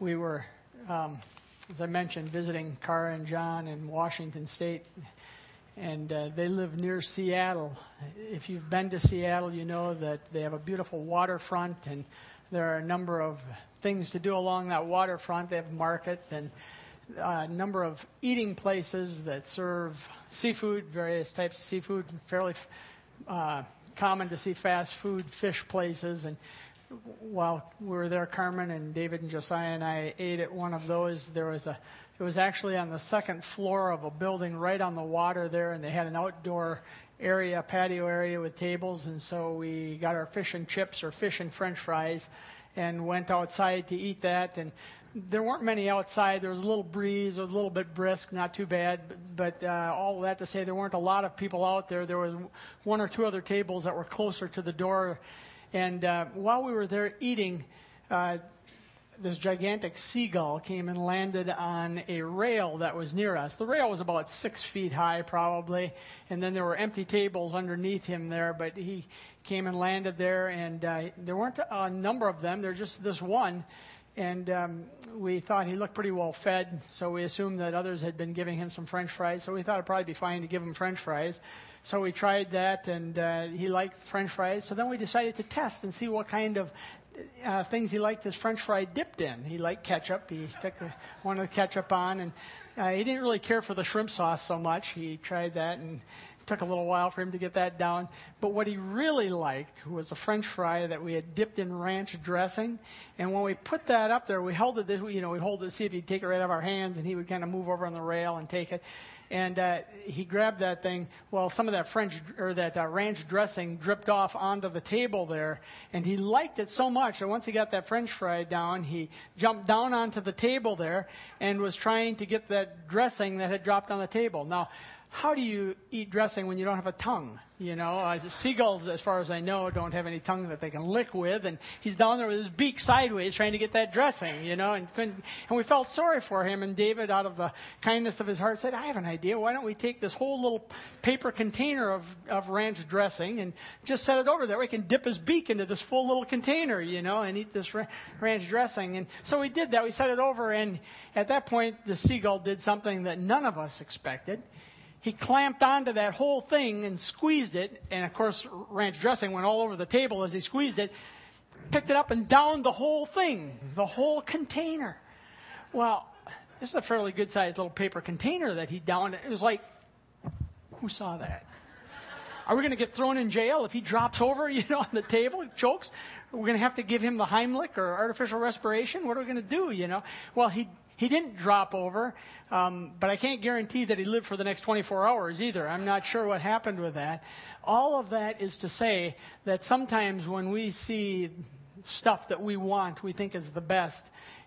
we were, as I mentioned, visiting Cara and John in Washington State, and they live near Seattle. If you've been to Seattle, you know that they have a beautiful waterfront, and there are a number of things to do along that waterfront. They have a market and a number of eating places that serve seafood, various types of seafood, fairly common to see fast food fish places. And while we were there, Carmen and David and Josiah and I ate at one of those. It was actually on the second floor of a building right on the water there, and they had an outdoor area, patio area with tables, and so we got our fish and chips or fish and French fries and went outside to eat that. And there weren't many outside. There was a little breeze. It was a little bit brisk, not too bad. But all of that to say, there weren't a lot of people out there. There was one or two other tables that were closer to the door. And while we were there eating, this gigantic seagull came and landed on a rail that was near us. The rail was about 6 feet high, probably. And then there were empty tables underneath him there. But he came and landed there, and there weren't a number of them. There was just this one. And we thought he looked pretty well fed, so we assumed that others had been giving him some French fries. So we thought it'd probably be fine to give him French fries. So we tried that, and he liked French fries. So then we decided to test and see what kind of things he liked his French fry dipped in. He liked ketchup. He took one of the ketchup on, and he didn't really care for the shrimp sauce so much. He tried that, and it took a little while for him to get that down. But what he really liked was a French fry that we had dipped in ranch dressing. And when we put that up there, we held it, we'd hold it to see if he'd take it right out of our hands, and he would kind of move over on the rail and take it. And he grabbed that thing. Well, some of that ranch dressing dripped off onto the table there, and he liked it so much that once he got that French fry down, he jumped down onto the table there and was trying to get that dressing that had dropped on the table. Now, how do you eat dressing when you don't have a tongue? Seagulls, as far as I know, don't have any tongue that they can lick with, and he's down there with his beak sideways trying to get that dressing, and we felt sorry for him. And David, out of the kindness of his heart, said, "I have an idea. Why don't we take this whole little paper container of ranch dressing and just set it over there? We can dip his beak into this full little container, and eat this ranch dressing." And so we did that. We set it over, and at that point, the seagull did something that none of us expected. He clamped onto that whole thing and squeezed it. And, of course, ranch dressing went all over the table as he squeezed it. Picked it up and downed the whole thing, the whole container. Well, this is a fairly good-sized little paper container that he downed. It was like, who saw that? Are we going to get thrown in jail if he drops over, on the table, chokes? We're going to have to give him the Heimlich or artificial respiration? What are we going to do, Well, he didn't drop over, but I can't guarantee that he lived for the next 24 hours either. I'm not sure what happened with that. All of that is to say that sometimes when we see stuff that we want, we think is the best,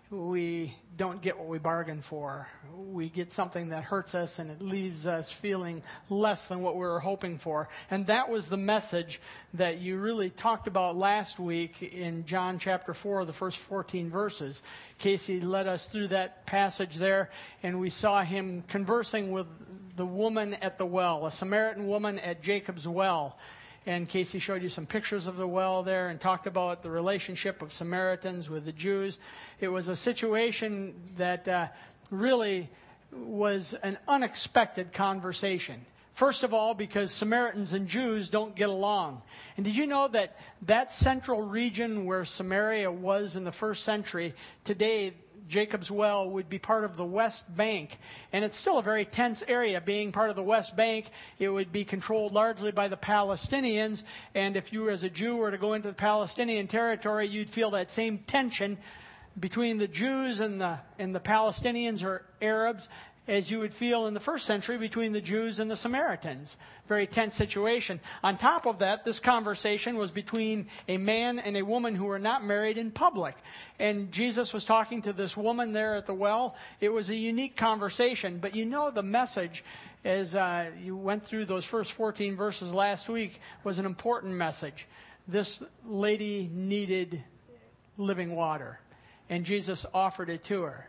we don't get what we bargained for. We get something that hurts us, and it leaves us feeling less than what we were hoping for. And that was the message that you really talked about last week in John chapter 4, the first 14 verses. Casey led us through that passage there, and we saw him conversing with the woman at the well, a Samaritan woman at Jacob's well. And Casey showed you some pictures of the well there and talked about the relationship of Samaritans with the Jews. It was a situation that really was an unexpected conversation. First of all, because Samaritans and Jews don't get along. And did you know that that central region where Samaria was in the first century, today Jacob's Well would be part of the West Bank. And it's still a very tense area. Being part of the West Bank, it would be controlled largely by the Palestinians. And if you as a Jew were to go into the Palestinian territory, you'd feel that same tension between the Jews and the Palestinians or Arabs as you would feel in the first century between the Jews and the Samaritans. Very tense situation. On top of that, this conversation was between a man and a woman who were not married in public. And Jesus was talking to this woman there at the well. It was a unique conversation. But the message, as you went through those first 14 verses last week, was an important message. This lady needed living water, and Jesus offered it to her.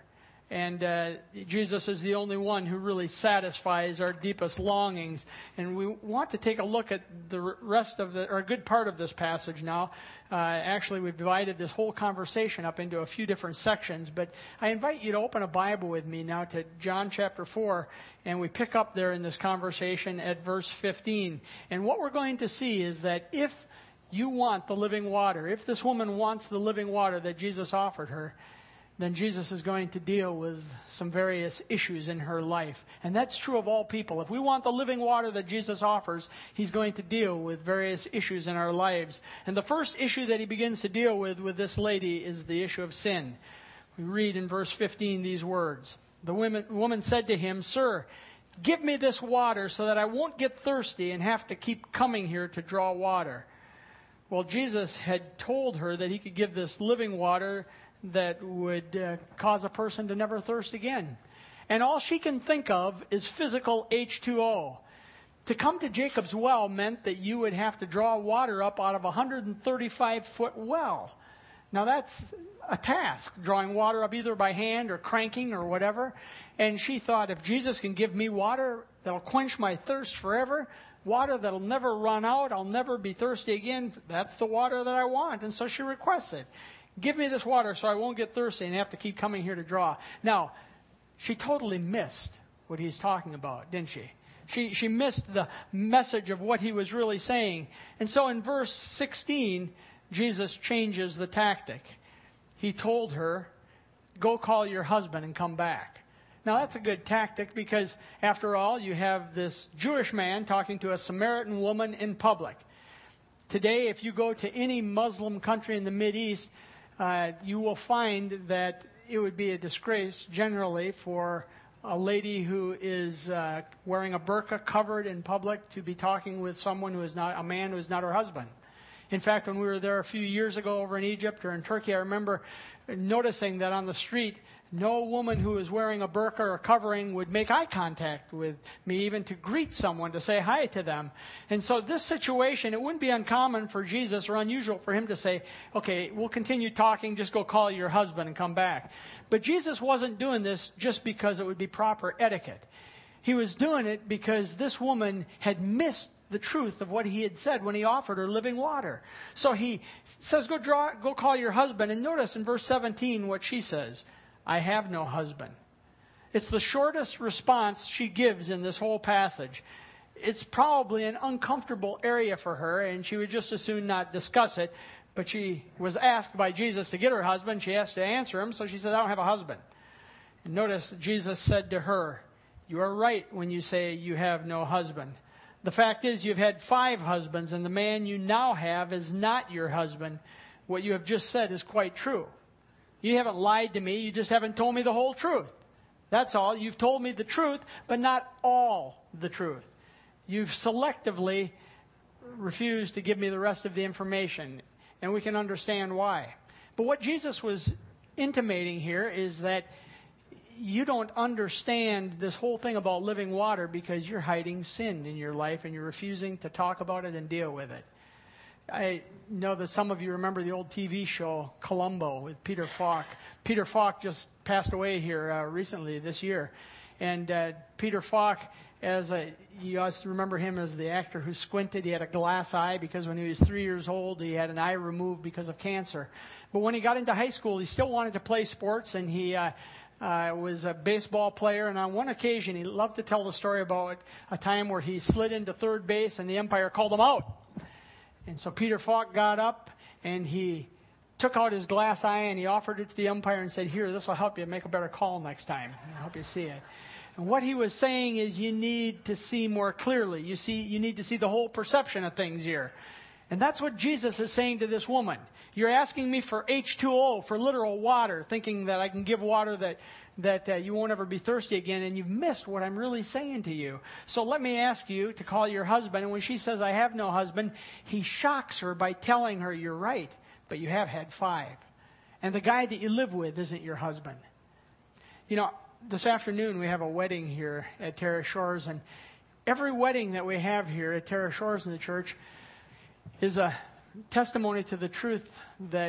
And Jesus is the only one who really satisfies our deepest longings. And we want to take a look at the rest of or a good part of this passage now. Actually, we've divided this whole conversation up into a few different sections. But I invite you to open a Bible with me now to John chapter 4. And we pick up there in this conversation at verse 15. And what we're going to see is that if you want the living water, if this woman wants the living water that Jesus offered her, then Jesus is going to deal with some various issues in her life. And that's true of all people. If we want the living water that Jesus offers, he's going to deal with various issues in our lives. And the first issue that he begins to deal with this lady is the issue of sin. We read in verse 15 these words. The woman said to him, "Sir, give me this water so that I won't get thirsty and have to keep coming here to draw water." Well, Jesus had told her that he could give this living water that would cause a person to never thirst again. And all she can think of is physical H2O. To come to Jacob's well meant that you would have to draw water up out of a 135-foot well. Now that's a task, drawing water up either by hand or cranking or whatever. And she thought, if Jesus can give me water that'll quench my thirst forever, water that'll never run out, I'll never be thirsty again, that's the water that I want. And so she requests it. Give me this water so I won't get thirsty and have to keep coming here to draw. Now, she totally missed what he's talking about, didn't she? She missed the message of what he was really saying. And so in verse 16, Jesus changes the tactic. He told her, "Go call your husband and come back." Now that's a good tactic because, after all, you have this Jewish man talking to a Samaritan woman in public. Today, if you go to any Muslim country in the Mideast, you will find that it would be a disgrace generally for a lady who is wearing a burqa covered in public to be talking with someone who is not, a man who is not her husband. In fact, when we were there a few years ago over in Egypt or in Turkey, I remember noticing that on the street, no woman who was wearing a burqa or covering would make eye contact with me, even to greet someone, to say hi to them. And so this situation, it wouldn't be uncommon for Jesus or unusual for him to say, "Okay, we'll continue talking, just go call your husband and come back." But Jesus wasn't doing this just because it would be proper etiquette. He was doing it because this woman had missed the truth of what he had said when he offered her living water. So he says, go call your husband. And notice in verse 17 what she says. "I have no husband." It's the shortest response she gives in this whole passage. It's probably an uncomfortable area for her, and she would just as soon not discuss it. But she was asked by Jesus to get her husband. She has to answer him, so she says, "I don't have a husband." And notice Jesus said to her, "You are right when you say you have no husband. The fact is you've had 5 husbands, and the man you now have is not your husband. What you have just said is quite true. You haven't lied to me, you just haven't told me the whole truth. That's all. You've told me the truth, but not all the truth. You've selectively refused to give me the rest of the information, and we can understand why." But what Jesus was intimating here is that you don't understand this whole thing about living water because you're hiding sin in your life and you're refusing to talk about it and deal with it. I know that some of you remember the old TV show Columbo with Peter Falk. Peter Falk just passed away here recently this year. And Peter Falk, you also remember him as the actor who squinted. He had a glass eye because when he was 3 years old, he had an eye removed because of cancer. But when he got into high school, he still wanted to play sports, and he was a baseball player. And on one occasion, he loved to tell the story about a time where he slid into third base and the umpire called him out. And so Peter Falk got up and he took out his glass eye and he offered it to the umpire and said, "Here, this will help you make a better call next time. I'll help you see it." And what he was saying is you need to see more clearly. You need to see the whole perception of things here. And that's what Jesus is saying to this woman. You're asking me for H2O, for literal water, thinking that I can give water that you won't ever be thirsty again, and you've missed what I'm really saying to you. So let me ask you to call your husband. And when she says, "I have no husband," he shocks her by telling her, "You're right, but you have had 5. And the guy that you live with isn't your husband." You know, this afternoon we have a wedding here at Terra Shores, and every wedding that we have here at Terra Shores in the church is a testimony to the truth that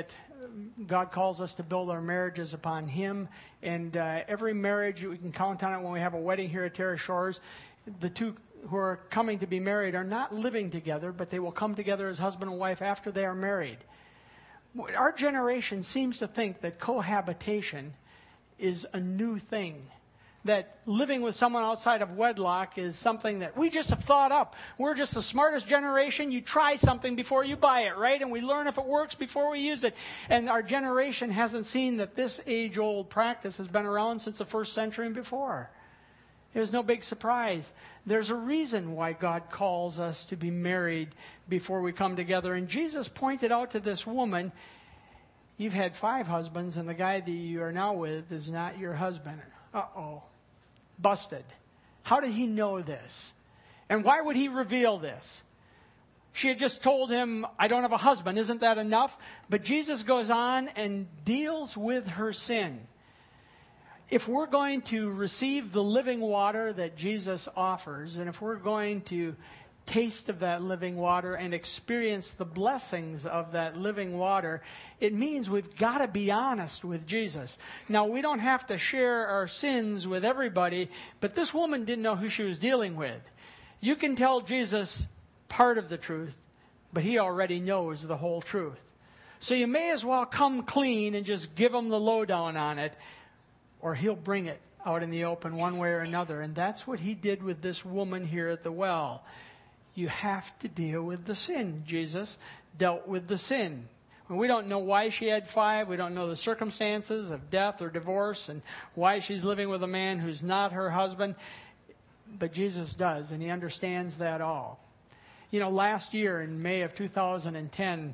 God calls us to build our marriages upon Him. And every marriage, we can count on it when we have a wedding here at Terra Shores. The two who are coming to be married are not living together, but they will come together as husband and wife after they are married. Our generation seems to think that cohabitation is a new thing, that living with someone outside of wedlock is something that we just have thought up. We're just the smartest generation. You try something before you buy it, right? And we learn if it works before we use it. And our generation hasn't seen that this age-old practice has been around since the first century and before. It was no big surprise. There's a reason why God calls us to be married before we come together. And Jesus pointed out to this woman, you've had 5 husbands, and the guy that you are now with is not your husband. Uh-oh. Busted. How did he know this? And why would he reveal this? She had just told him, I don't have a husband. Isn't that enough? But Jesus goes on and deals with her sin. If we're going to receive the living water that Jesus offers, and if we're going to taste of that living water and experience the blessings of that living water, it means we've got to be honest with Jesus. Now, we don't have to share our sins with everybody, but this woman didn't know who she was dealing with. You can tell Jesus part of the truth, but He already knows the whole truth. So you may as well come clean and just give Him the lowdown on it, or He'll bring it out in the open one way or another. And that's what He did with this woman here at the well. You have to deal with the sin. Jesus dealt with the sin. We don't know why she had 5. We don't know the circumstances of death or divorce and why she's living with a man who's not her husband. But Jesus does, and He understands that all. You know, last year in May of 2010,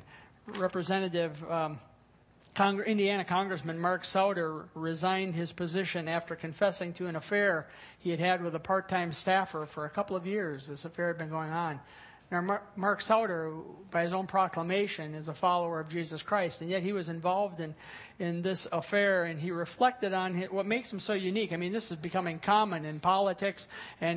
Indiana Congressman Mark Sauter resigned his position after confessing to an affair he had had with a part-time staffer for a couple of years. This affair had been going on. Now, Mark Sauter, by his own proclamation, is a follower of Jesus Christ, and yet he was involved in this affair, and he reflected on what makes him so unique. I mean, this is becoming common in politics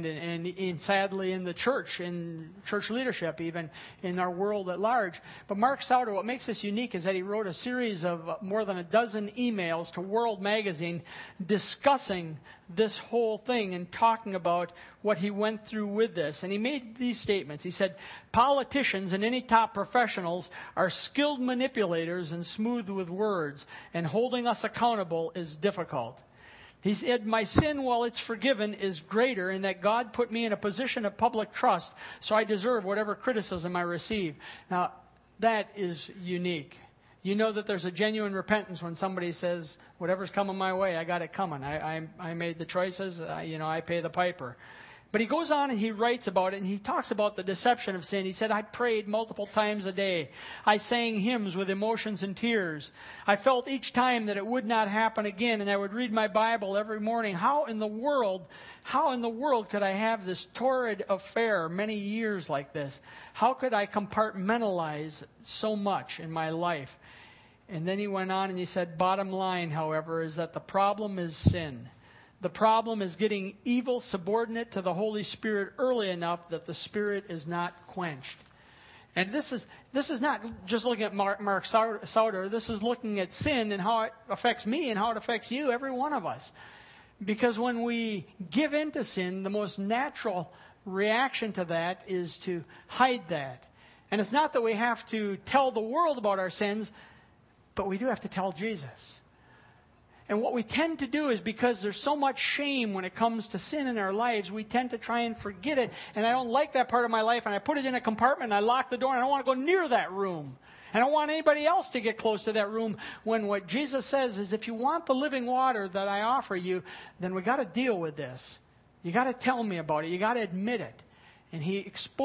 and sadly in the church, in church leadership, even in our world at large. But Mark Sauter, what makes this unique is that he wrote a series of more than a dozen emails to World Magazine discussing this whole thing and talking about what he went through with this. And he made these statements. He said, politicians and any top professionals are skilled manipulators and smooth with words, and holding us accountable is difficult. He said, my sin, while it's forgiven, is greater in that God put me in a position of public trust, so I deserve whatever criticism I receive. Now, that is unique. You know that there's a genuine repentance when somebody says, whatever's coming my way, I got it coming. I made the choices, I pay the piper. But he goes on and he writes about it, and he talks about the deception of sin. He said, I prayed multiple times a day. I sang hymns with emotions and tears. I felt each time that it would not happen again, and I would read my Bible every morning. How in the world could I have this torrid affair many years like this? How could I compartmentalize so much in my life? And then he went on and he said, bottom line, however, is that the problem is sin. The problem is getting evil subordinate to the Holy Spirit early enough that the Spirit is not quenched. And this is not just looking at Mark Sauter. This is looking at sin and how it affects me and how it affects you, every one of us. Because when we give in to sin, the most natural reaction to that is to hide that. And it's not that we have to tell the world about our sins, but we do have to tell Jesus. And what we tend to do is, because there's so much shame when it comes to sin in our lives, we tend to try and forget it. And I don't like that part of my life, and I put it in a compartment, and I lock the door, and I don't want to go near that room. And I don't want anybody else to get close to that room, when what Jesus says is, if you want the living water that I offer you, then we got to deal with this. You got to tell me about it. You got to admit it. And he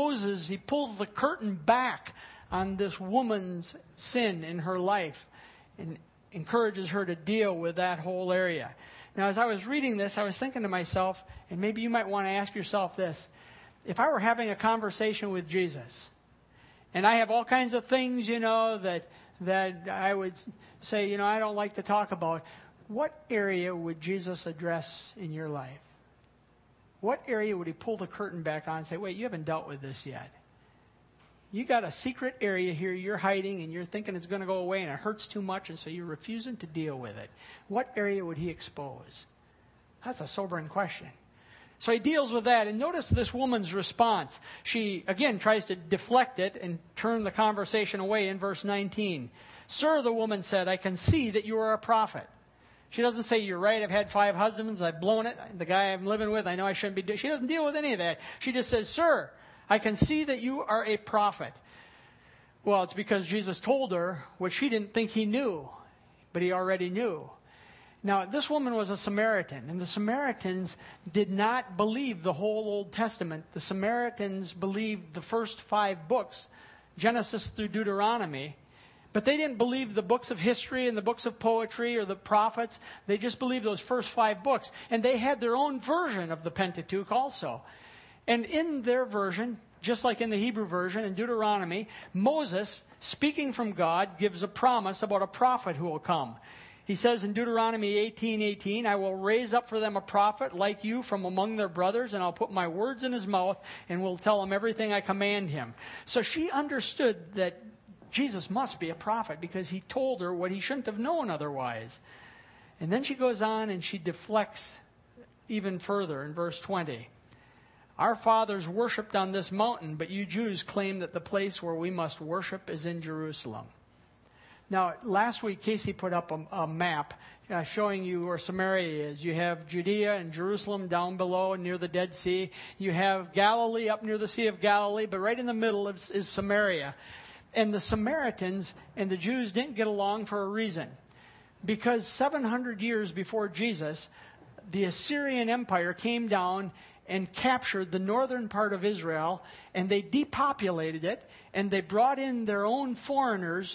pulls the curtain back on this woman's sin in her life, and encourages her to deal with that whole area. Now, as I was reading this, I was thinking to myself, and maybe you might want to ask yourself this: if I were having a conversation with Jesus, and I have all kinds of things, that I would say, I don't like to talk about, what area would Jesus address in your life? What area would he pull the curtain back on and say, wait, you haven't dealt with this yet? You got a secret area here you're hiding, and you're thinking it's going to go away, and it hurts too much, and so you're refusing to deal with it. What area would he expose? That's a sobering question. So he deals with that, and notice this woman's response. She, again, tries to deflect it and turn the conversation away in verse 19. Sir, the woman said, I can see that you are a prophet. She doesn't say, you're right, I've had 5 husbands, I've blown it. The guy I'm living with, I know I shouldn't be doing. She doesn't deal with any of that. She just says, Sir, I can see that you are a prophet. Well, it's because Jesus told her what she didn't think he knew, but he already knew. Now, this woman was a Samaritan, and the Samaritans did not believe the whole Old Testament. The Samaritans believed the first 5 books, Genesis through Deuteronomy, but they didn't believe the books of history and the books of poetry or the prophets. They just believed those first 5 books, and they had their own version of the Pentateuch also. And in their version, just like in the Hebrew version, in Deuteronomy, Moses, speaking from God, gives a promise about a prophet who will come. He says in Deuteronomy 18:18, I will raise up for them a prophet like you from among their brothers, and I'll put my words in his mouth, and will tell him everything I command him. So she understood that Jesus must be a prophet because he told her what he shouldn't have known otherwise. And then she goes on and she deflects even further in verse 20. Our fathers worshipped on this mountain, but you Jews claim that the place where we must worship is in Jerusalem. Now, last week, Casey put up a map showing you where Samaria is. You have Judea and Jerusalem down below near the Dead Sea. You have Galilee up near the Sea of Galilee, but right in the middle is Samaria. And the Samaritans and the Jews didn't get along for a reason. Because 700 years before Jesus, the Assyrian Empire came down and captured the northern part of Israel, and they depopulated it, and they brought in their own foreigners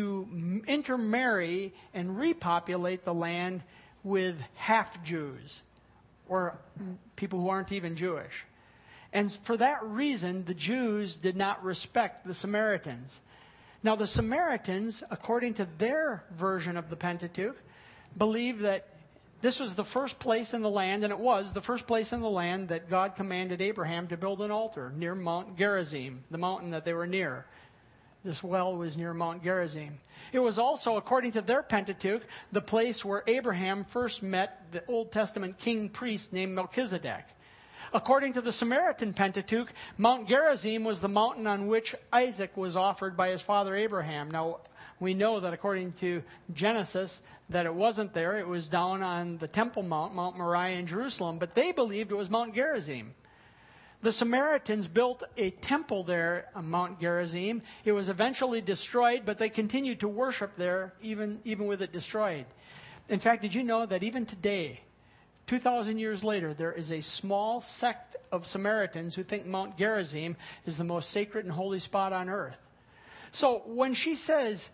to intermarry and repopulate the land with half-Jews, or people who aren't even Jewish. And for that reason, the Jews did not respect the Samaritans. Now, the Samaritans, according to their version of the Pentateuch, believed that this was the first place in the land, and it was the first place in the land that God commanded Abraham to build an altar near Mount Gerizim, the mountain that they were near. This well was near Mount Gerizim. It was also, according to their Pentateuch, the place where Abraham first met the Old Testament king priest named Melchizedek. According to the Samaritan Pentateuch, Mount Gerizim was the mountain on which Isaac was offered by his father Abraham. Now, we know that according to Genesis, that it wasn't there. It was down on the Temple Mount, Mount Moriah in Jerusalem, but they believed it was Mount Gerizim. The Samaritans built a temple there on Mount Gerizim. It was eventually destroyed, but they continued to worship there even with it destroyed. In fact, did you know that even today, 2,000 years later, there is a small sect of Samaritans who think Mount Gerizim is the most sacred and holy spot on earth? So when she says,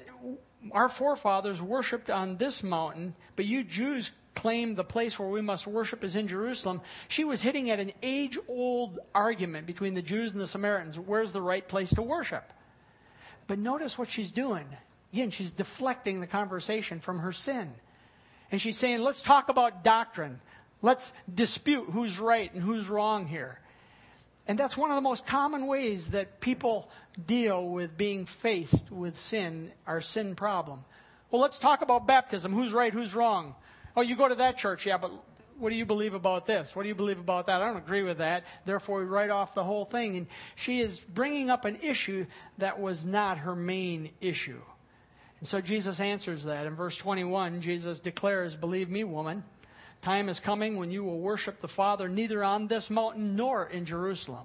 our forefathers worshipped on this mountain, but you Jews claim the place where we must worship is in Jerusalem, she was hitting at an age-old argument between the Jews and the Samaritans. Where's the right place to worship? But notice what she's doing. Again, she's deflecting the conversation from her sin. And she's saying, let's talk about doctrine. Let's dispute who's right and who's wrong here. And that's one of the most common ways that people deal with being faced with sin, our sin problem. Well, let's talk about baptism. Who's right, who's wrong? Oh, you go to that church, yeah, but what do you believe about this? What do you believe about that? I don't agree with that. Therefore, we write off the whole thing. And she is bringing up an issue that was not her main issue. And so Jesus answers that. In verse 21, Jesus declares, believe me, woman, time is coming when you will worship the Father neither on this mountain nor in Jerusalem.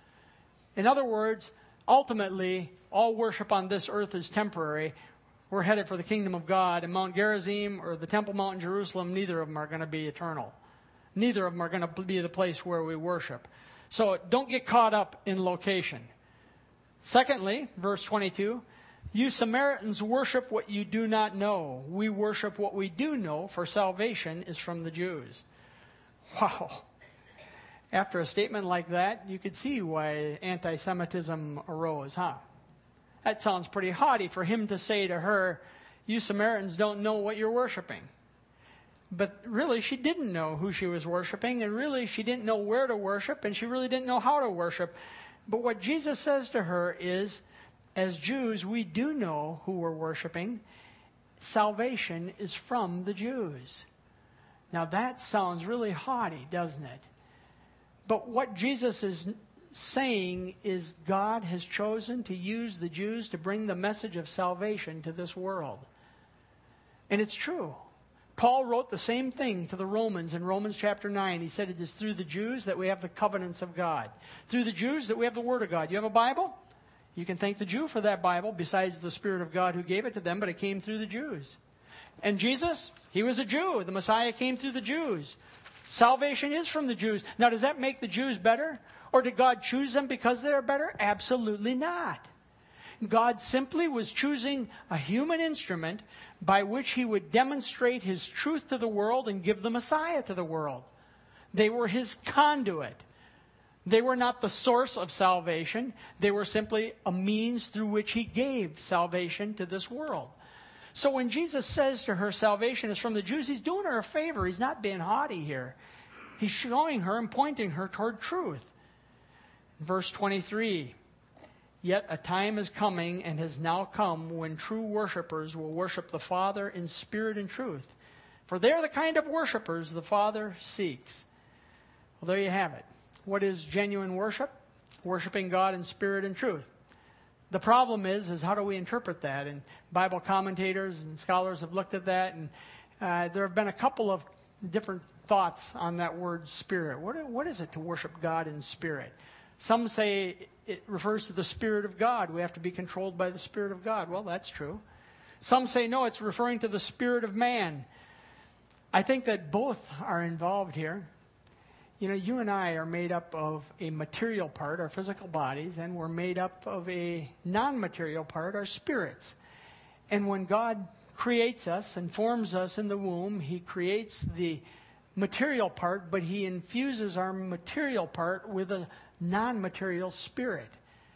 In other words, ultimately, all worship on this earth is temporary. We're headed for the kingdom of God, and Mount Gerizim or the Temple Mount in Jerusalem, neither of them are going to be eternal. Neither of them are going to be the place where we worship. So don't get caught up in location. Secondly, verse 22, you Samaritans worship what you do not know. We worship what we do know, for salvation is from the Jews. Wow. After a statement like that, you could see why anti-Semitism arose, huh? That sounds pretty haughty for him to say to her, you Samaritans don't know what you're worshiping. But really, she didn't know who she was worshiping, and really, she didn't know where to worship, and she really didn't know how to worship, But what Jesus says to her is, as Jews, we do know who we're worshiping. Salvation is from the Jews. Now that sounds really haughty, doesn't it? But what Jesus is saying is God has chosen to use the Jews to bring the message of salvation to this world. And it's true. Paul wrote the same thing to the Romans in Romans chapter 9. He said it is through the Jews that we have the covenants of God. Through the Jews that we have the Word of God. You have a Bible? You can thank the Jew for that Bible besides the Spirit of God who gave it to them, but it came through the Jews. And Jesus, he was a Jew. The Messiah came through the Jews. Salvation is from the Jews. Now, does that make the Jews better? Or did God choose them because they're better? Absolutely not. God simply was choosing a human instrument by which he would demonstrate his truth to the world and give the Messiah to the world. They were his conduit. They were not the source of salvation. They were simply a means through which he gave salvation to this world. So when Jesus says to her, salvation is from the Jews, he's doing her a favor. He's not being haughty here. He's showing her and pointing her toward truth. Verse 23, yet a time is coming and has now come when true worshipers will worship the Father in spirit and truth. For they're the kind of worshipers the Father seeks. Well, there you have it. What is genuine worship? Worshiping God in spirit and truth. The problem is how do we interpret that? And Bible commentators and scholars have looked at that, and there have been a couple of different thoughts on that word spirit. What is it to worship God in spirit? Some say it refers to the Spirit of God. We have to be controlled by the Spirit of God. Well, that's true. Some say, no, it's referring to the spirit of man. I think that both are involved here. You know, you and I are made up of a material part, our physical bodies, and we're made up of a non-material part, our spirits. And when God creates us and forms us in the womb, he creates the material part, but he infuses our material part with a non-material spirit.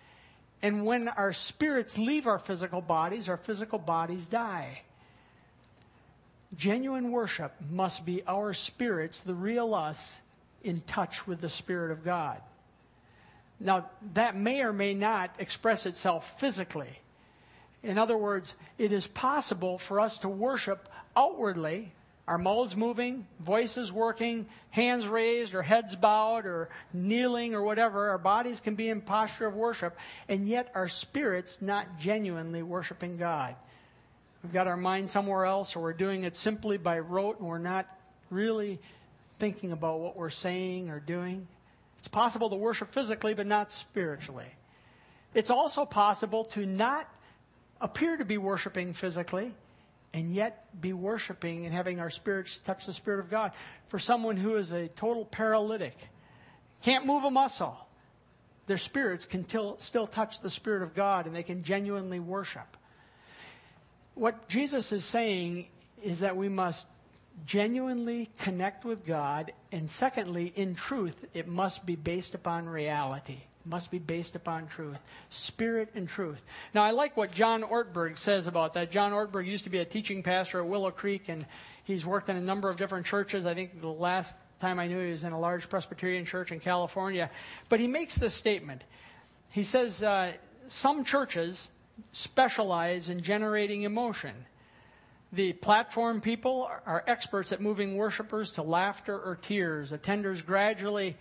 And when our spirits leave our physical bodies die. Genuine worship must be our spirits, the real us, in touch with the Spirit of God. Now, that may or may not express itself physically. In other words, it is possible for us to worship outwardly, our mouths moving, voices working, hands raised or heads bowed or kneeling or whatever. Our bodies can be in posture of worship, and yet our spirits not genuinely worshiping God. We've got our mind somewhere else, or we're doing it simply by rote, and we're not really thinking about what we're saying or doing. It's possible to worship physically, but not spiritually. It's also possible to not appear to be worshiping physically, and yet be worshiping and having our spirits touch the Spirit of God. For someone who is a total paralytic, can't move a muscle, their spirits can still touch the Spirit of God, and they can genuinely worship. What Jesus is saying is that we must genuinely connect with God, and secondly, in truth, it must be based upon reality. It must be based upon truth. Spirit and truth. Now, I like what John Ortberg says about that. John Ortberg used to be a teaching pastor at Willow Creek, and he's worked in a number of different churches. I think the last time I knew he was in a large Presbyterian church in California. But he makes this statement. He says, some churches specialize in generating emotion. The platform people are experts at moving worshipers to laughter or tears. Attenders gradually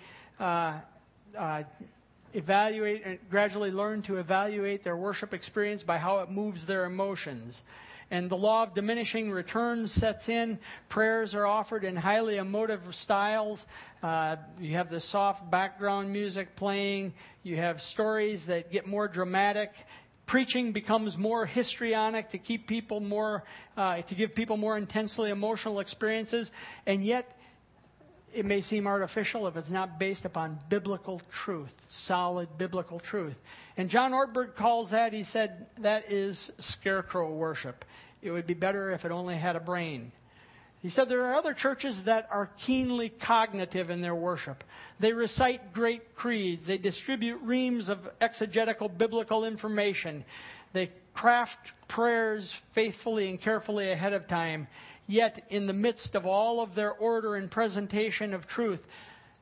learn to evaluate their worship experience by how it moves their emotions. And the law of diminishing returns sets in. Prayers are offered in highly emotive styles. You have the soft background music playing. You have stories that get more dramatic. Preaching becomes more histrionic to keep people more, to give people more intensely emotional experiences, and yet it may seem artificial if it's not based upon biblical truth, solid biblical truth. And John Ortberg calls that, he said, that is scarecrow worship. It would be better if it only had a brain. He said there are other churches that are keenly cognitive in their worship. They recite great creeds. They distribute reams of exegetical biblical information. They craft prayers faithfully and carefully ahead of time. Yet, in the midst of all of their order and presentation of truth,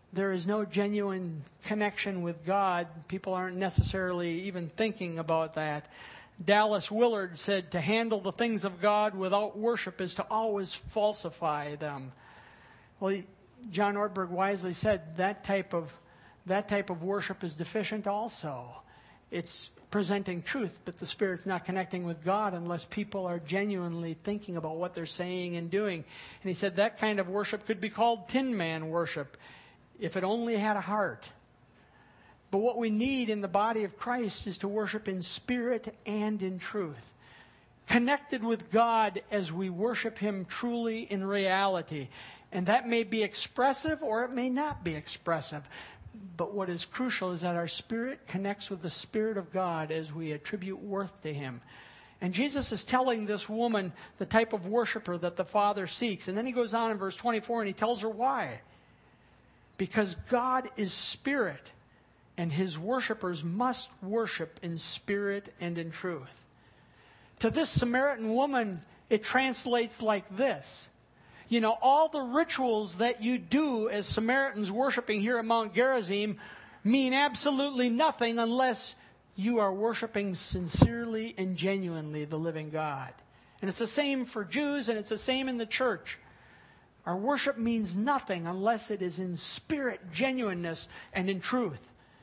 there is no genuine connection with God. People aren't necessarily even thinking about that. Dallas Willard said, to handle the things of God without worship is to always falsify them. Well, John Ortberg wisely said that type of worship is deficient also. It's presenting truth, but the Spirit's not connecting with God unless people are genuinely thinking about what they're saying and doing. And he said that kind of worship could be called Tin Man worship if it only had a heart. But what we need in the body of Christ is to worship in spirit and in truth. Connected with God as we worship Him truly in reality. And that may be expressive or it may not be expressive. But what is crucial is that our spirit connects with the Spirit of God as we attribute worth to Him. And Jesus is telling this woman the type of worshiper that the Father seeks. And then He goes on in verse 24 and He tells her why. Because God is spirit, and His worshipers must worship in spirit and in truth. To this Samaritan woman, it translates like this. You know, all the rituals that you do as Samaritans worshiping here at Mount Gerizim mean absolutely nothing unless you are worshiping sincerely and genuinely the living God. And it's the same for Jews, and it's the same in the church. Our worship means nothing unless it is in spirit, genuineness, and in truth.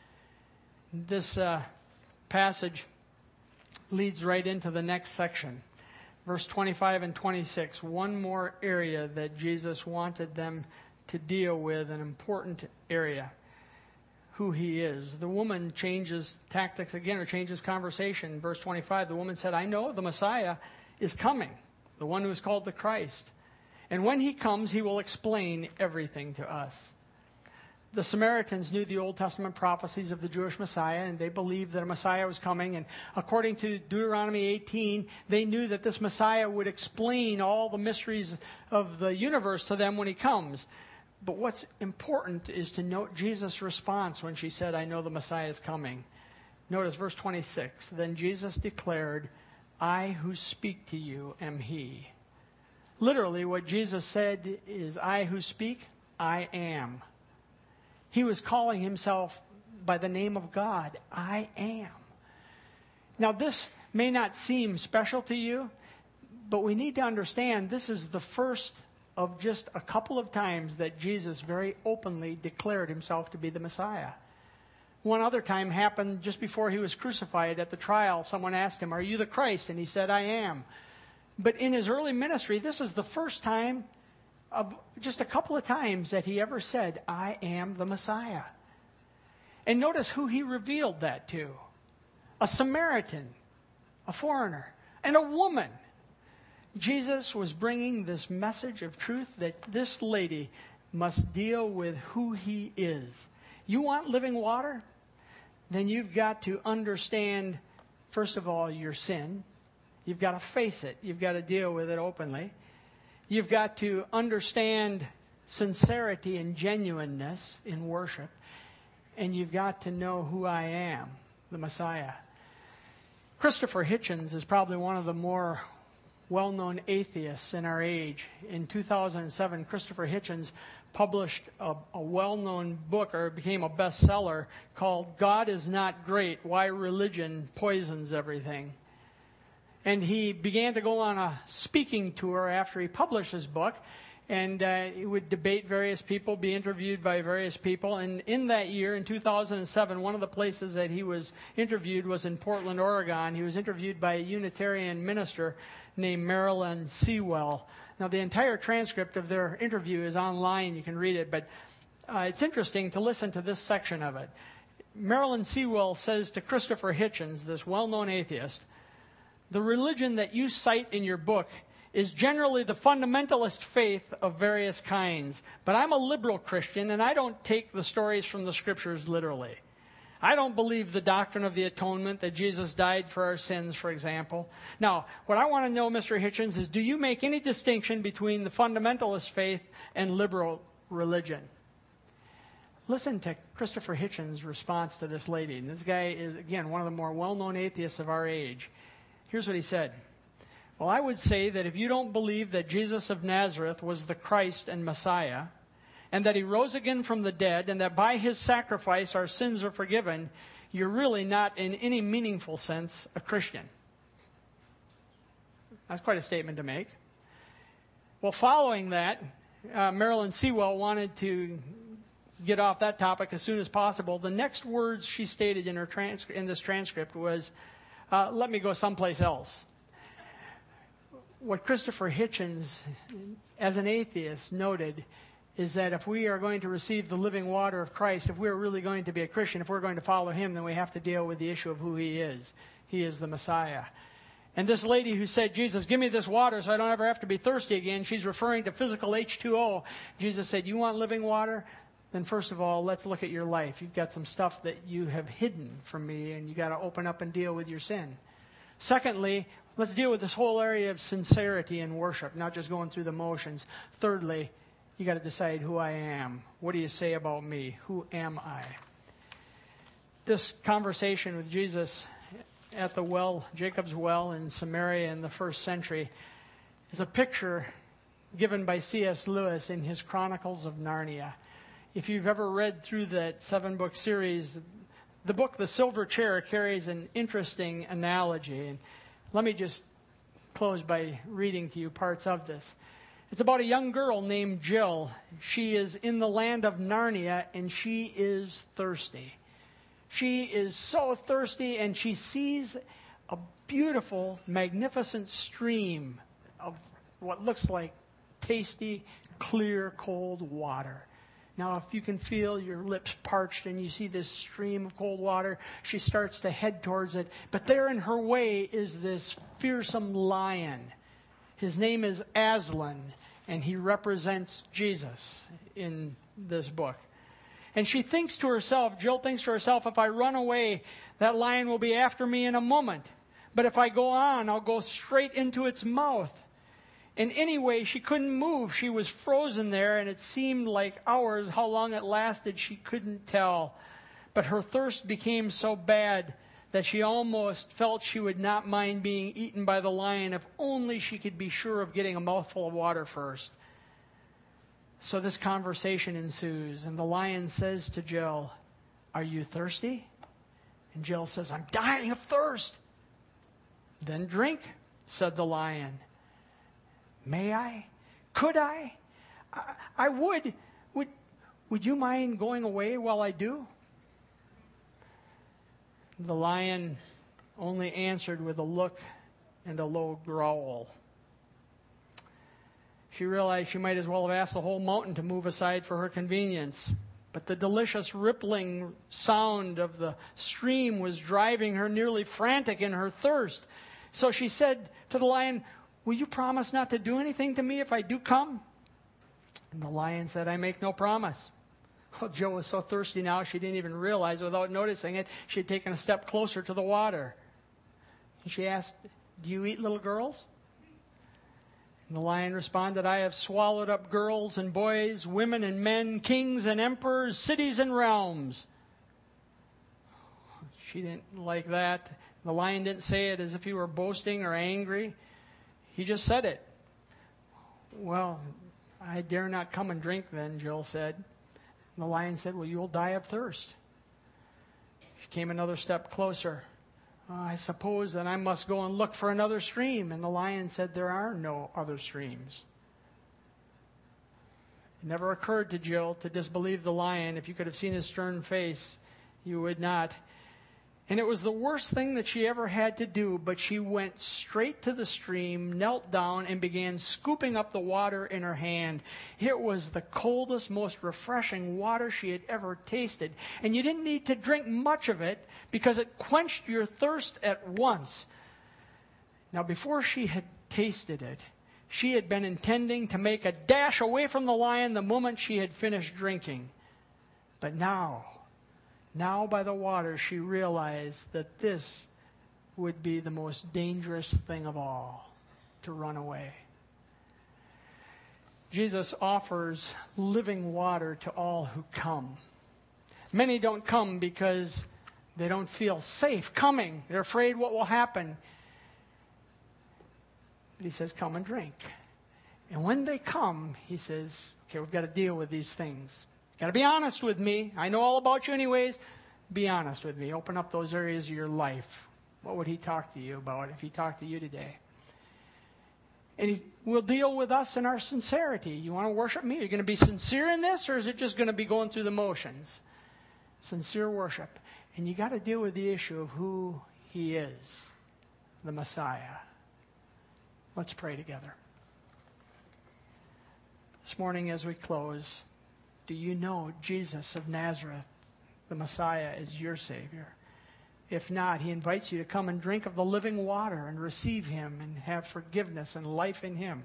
This passage leads right into the next section. Verse 25 and 26, one more area that Jesus wanted them to deal with, an important area, who He is. The woman changes tactics again, or changes conversation. Verse 25, the woman said, I know the Messiah is coming, the one who is called the Christ. And when He comes, He will explain everything to us. The Samaritans knew the Old Testament prophecies of the Jewish Messiah, and they believed that a Messiah was coming. And according to Deuteronomy 18, they knew that this Messiah would explain all the mysteries of the universe to them when He comes. But what's important is to note Jesus' response when she said, I know the Messiah is coming. Notice verse 26. Then Jesus declared, I who speak to you am He. Literally, what Jesus said is, I who speak, I am. He was calling Himself by the name of God. I am. Now, this may not seem special to you, but we need to understand this is the first of just a couple of times that Jesus very openly declared Himself to be the Messiah. One other time happened just before He was crucified at the trial. Someone asked Him, are you the Christ? And He said, I am. But in His early ministry, this is the first time of just a couple of times that He ever said, I am the Messiah. And notice who He revealed that to. A Samaritan, a foreigner, and a woman. Jesus was bringing this message of truth that this lady must deal with who He is. You want living water? Then you've got to understand, first of all, your sin. You've got to face it. You've got to deal with it openly. You've got to understand sincerity and genuineness in worship. And you've got to know who I am, the Messiah. Christopher Hitchens is probably one of the more well-known atheists in our age. In 2007, Christopher Hitchens published a well-known book, or it became a bestseller, called God is Not Great, Why Religion Poisons Everything. And he began to go on a speaking tour after he published his book. And he would debate various people, be interviewed by various people. And in that year, in 2007, one of the places that he was interviewed was in Portland, Oregon. He was interviewed by a Unitarian minister named Marilyn Sewell. Now, the entire transcript of their interview is online. You can read it. But it's interesting to listen to this section of it. Marilyn Sewell says to Christopher Hitchens, this well-known atheist, the religion that you cite in your book is generally the fundamentalist faith of various kinds. But I'm a liberal Christian, and I don't take the stories from the Scriptures literally. I don't believe the doctrine of the atonement, that Jesus died for our sins, for example. Now, what I want to know, Mr. Hitchens, is do you make any distinction between the fundamentalist faith and liberal religion? Listen to Christopher Hitchens' response to this lady. And this guy is, again, one of the more well-known atheists of our age. Here's what he said. Well, I would say that if you don't believe that Jesus of Nazareth was the Christ and Messiah, and that he rose again from the dead, and that by his sacrifice our sins are forgiven, you're really not in any meaningful sense a Christian. That's quite a statement to make. Well, following that, Marilyn Sewell wanted to get off that topic as soon as possible. The next words she stated in this transcript was, let me go someplace else. What Christopher Hitchens, as an atheist, noted is that if we are going to receive the living water of Christ, if we're really going to be a Christian, if we're going to follow him, then we have to deal with the issue of who he is. He is the Messiah. And this lady who said, Jesus, give me this water so I don't ever have to be thirsty again, she's referring to physical H2O. Jesus said, you want living water? Then first of all, let's look at your life. You've got some stuff that you have hidden from me, and you've got to open up and deal with your sin. Secondly, let's deal with this whole area of sincerity in worship, not just going through the motions. Thirdly, you got to decide who I am. What do you say about me? Who am I? This conversation with Jesus at the well, Jacob's well in Samaria in the first century, is a picture given by C.S. Lewis in his Chronicles of Narnia. If you've ever read through that 7-book series, the book The Silver Chair carries an interesting analogy. And let me just close by reading to you parts of this. It's about a young girl named Jill. She is in the land of Narnia, and she is thirsty. She is so thirsty, and she sees a beautiful, magnificent stream of what looks like tasty, clear, cold water. Now, if you can feel your lips parched and you see this stream of cold water, she starts to head towards it. But there in her way is this fearsome lion. His name is Aslan, and he represents Jesus in this book. And she thinks to herself, Jill thinks to herself, if I run away, that lion will be after me in a moment. But if I go on, I'll go straight into its mouth. And anyway, she couldn't move. She was frozen there, and it seemed like hours. How long it lasted, she couldn't tell. But her thirst became so bad that she almost felt she would not mind being eaten by the lion if only she could be sure of getting a mouthful of water first. So this conversation ensues, and the lion says to Jill, are you thirsty? And Jill says, I'm dying of thirst. Then drink, said the lion. May I? Could I? I would. Would you mind going away while I do? The lion only answered with a look and a low growl. She realized she might as well have asked the whole mountain to move aside for her convenience. But the delicious rippling sound of the stream was driving her nearly frantic in her thirst. So she said to the lion, will you promise not to do anything to me if I do come? And the lion said, I make no promise. Well, Jill was so thirsty now she didn't even realize, without noticing it, she had taken a step closer to the water. And she asked, do you eat little girls? And the lion responded, I have swallowed up girls and boys, women and men, kings and emperors, cities and realms. She didn't like that. The lion didn't say it as if he were boasting or angry. He just said it. Well, I dare not come and drink then, Jill said. And the lion said, well, you'll die of thirst. She came another step closer. I suppose that I must go and look for another stream. And the lion said, there are no other streams. It never occurred to Jill to disbelieve the lion. If you could have seen his stern face, you would not. And it was the worst thing that she ever had to do, but she went straight to the stream, knelt down, and began scooping up the water in her hand. It was the coldest, most refreshing water she had ever tasted. And you didn't need to drink much of it because it quenched your thirst at once. Now, before she had tasted it, she had been intending to make a dash away from the lion the moment she had finished drinking. But now by the water, she realized that this would be the most dangerous thing of all, to run away. Jesus offers living water to all who come. Many don't come because they don't feel safe coming. They're afraid what will happen. But he says, come and drink. And when they come, he says, okay, we've got to deal with these things. Got to be honest with me. I know all about you anyways. Be honest with me. Open up those areas of your life. What would he talk to you about if he talked to you today? And he will deal with us in our sincerity. You want to worship me? Are you going to be sincere in this, or is it just going to be going through the motions? Sincere worship. And you got to deal with the issue of who he is, the Messiah. Let's pray together. This morning as we close, do you know Jesus of Nazareth, the Messiah, is your Savior? If not, he invites you to come and drink of the living water and receive him and have forgiveness and life in him.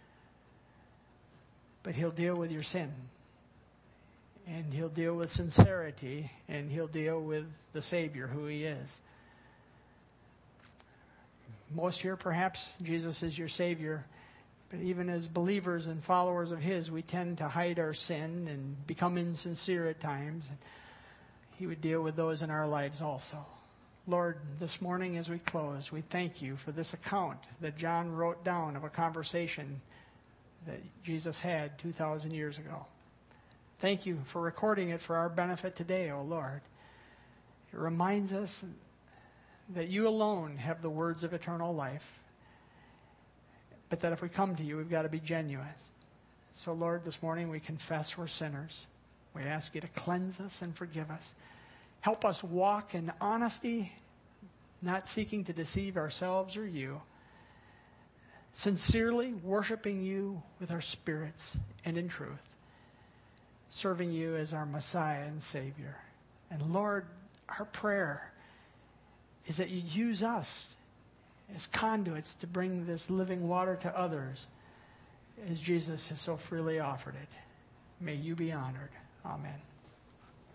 But he'll deal with your sin. And he'll deal with sincerity. And he'll deal with the Savior, who he is. Most here, perhaps, Jesus is your Savior. But even as believers and followers of his, we tend to hide our sin and become insincere at times. And he would deal with those in our lives also. Lord, this morning as we close, we thank you for this account that John wrote down of a conversation that Jesus had 2,000 years ago. Thank you for recording it for our benefit today, O Lord. It reminds us that you alone have the words of eternal life, but that if we come to you, we've got to be genuine. So, Lord, this morning we confess we're sinners. We ask you to cleanse us and forgive us. Help us walk in honesty, not seeking to deceive ourselves or you. Sincerely worshiping you with our spirits and in truth. Serving you as our Messiah and Savior. And Lord, our prayer is that you use us as conduits to bring this living water to others as Jesus has so freely offered it. May you be honored. Amen.